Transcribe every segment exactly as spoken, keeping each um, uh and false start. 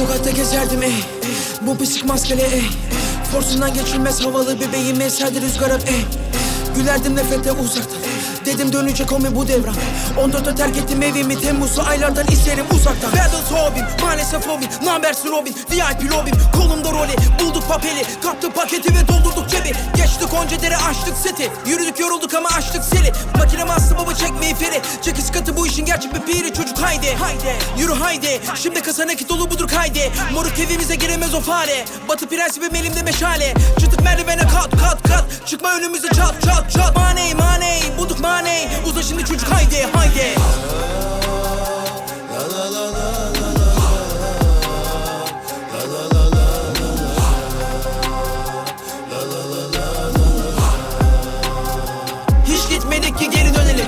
Sokakta gezerdim ey, bu pislik maskeli ey. Forsundan geçilmez havalı bebeğim eserdi rüzgara ey. Gülerdim nefrete uzaktan, dedim dönecek o mu bu devran. on dörtte terk ettim evimi, Temmuz'u aylardan izlerim uzaktan. Battle hobim, maalesef hobim, nambersin Robin, V I P lobim. Kolumda rolü, bulduk papeli, kaptık paketi ve doldurduk cebi. Geçtik onca dere, açtık seti, yürüdük yorulduk ama açtık seli. Makine maslı baba çekmeyi feri, çekiş katı bu işin gerçek bir piri. Çocuk haydi, haydi, yürü haydi, şimdi kasa nakit dolu budur kaydi. Moruk evimize giremez o fare, batı prensibim elimde meşale. Çıktık merdivene kat kat kat, çıkma önümüze çat çat çat. Money money, bulduk money, uza şimdi çocuk haydi haydi. Hiç gitmedik ki geri dönelim.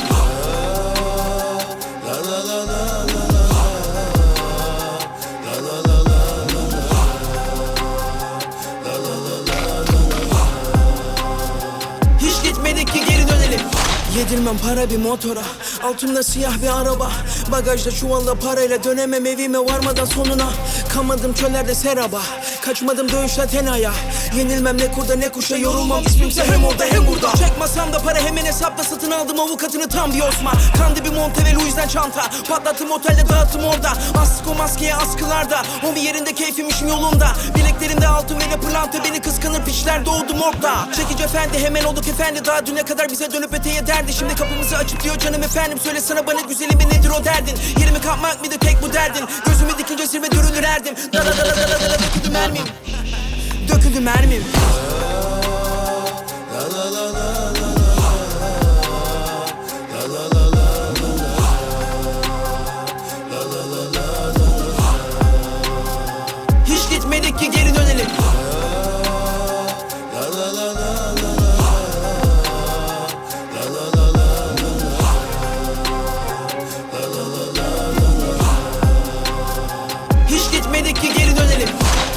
Hiç gitmedik ki geri dönelim. Yedirmem para bir motora, altımda siyah bir araba. Bagajda çuvalla parayla dönemem evime varmadan sonuna. Kamadım çöllerde seraba, kaçmadım dövüşten tenaya. Yenilmem ne kurda ne kuşa, yorulmam ismimse hem orada hem burada. Çek masamda para hemen hesapta, satın aldım avukatını tam bir Osman. Kandı bir Montevel o yüzden çanta, patlattım otelde dağıttım orada. Astık o maskeye askılarda, o bir yerinde keyfim işim yolunda. Bileklerimde altın ve pırlanta, beni kıskanır piçler doğdu morgda. Çekici efendi hemen olduk efendi, daha düne kadar bize dönüp öteye derdi. Şimdi kapımızı açıp diyor canım efendim, söyle sana bana güzelim ve nedir o derdin. Yerimi kapmak mıydı tek bu derdin, gözümü dikince zirve dürünür erdim. Dala dala dala dala döküldü mermim, döküldü mermim. Hiç gitmedik ki geri dönelim. Hiç gitmedik ki geri dönelim.